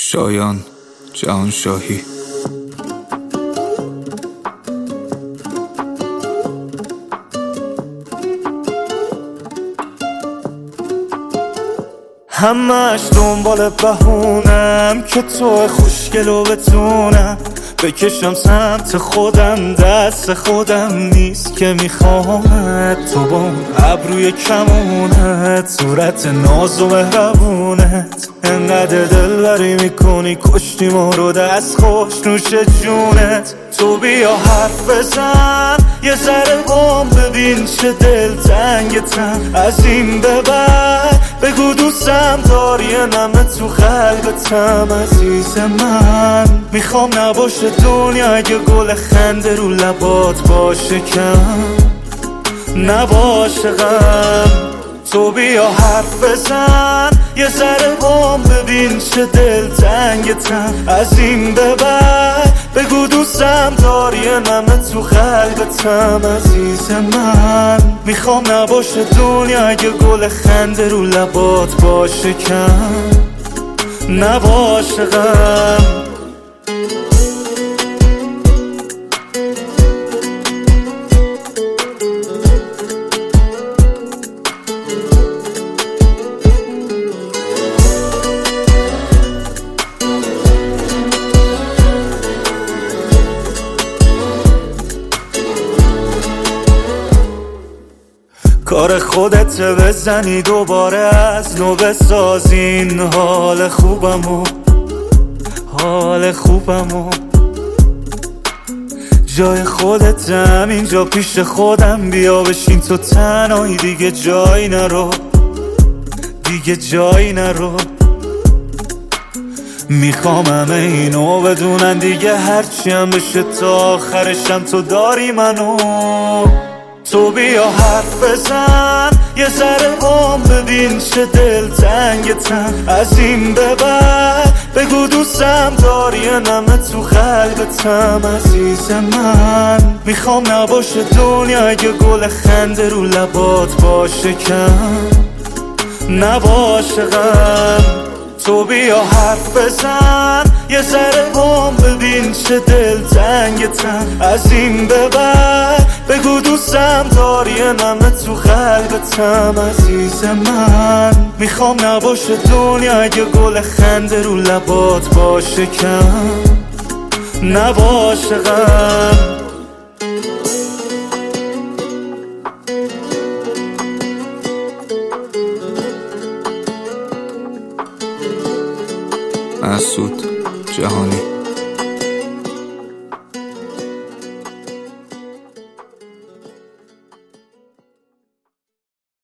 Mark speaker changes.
Speaker 1: شایان جهانشاهی.
Speaker 2: همش دنبال بهونم که تو خوشگلو بتونم بکشم سمت خودم، دست خودم نیست که میخوامت. تو با اون ابروی کمونت، صورت ناز و مهربونت، انقدر دلبری میکنی کشتی ما رو، دست خوش نوش جونت. تو بیا حرف بزن یه ذره بام، ببین چه دلتنگتم. از این به بعد بگو دوستم داری، نمه تو قلبتم عزیز من. میخوام نباشه دنیا اگه گل خنده رو لبات باشه کم، نباشه غم. تو بیا حرف بزن یه ذره بام، ببین چه دلتنگتم. از این به بعد بگو دوستم داری، نمه تو قلبتم عزیز من. میخوام نباشه دنیا اگه گل خنده رو لبات باشه کم، نباشه غم. کار خودت بزنی دوباره از نو بسازین حال خوبمو، حال خوبمو. جای خودتم اینجا پیش خودم، بیا بشین تو تنهایی، دیگه جایی نرو، دیگه جایی نرو. میخوام همه اینو بدونن دیگه، هرچی هم بشه تا آخرشم تو داری منو. تو بیا حرف بزن یه ذره بام، ببین چه دلتنگتم. از این به بعد بگو دوستم داری، نمه تو قلبتم عزیز من. میخوام نباشه دنیا اگه گل خنده رو لبات باشه کم، نباشه غم. تو بیا حرف بزن یه ذره بام، ببین چه دلتنگتم. از این به بعد بگو دوستم داری، نمه تو قلبتم عزیز من. میخوام نباشه دنیا اگه گل خنده رو لبات باشه کم، نباشه غم.
Speaker 1: مسعود جهانی.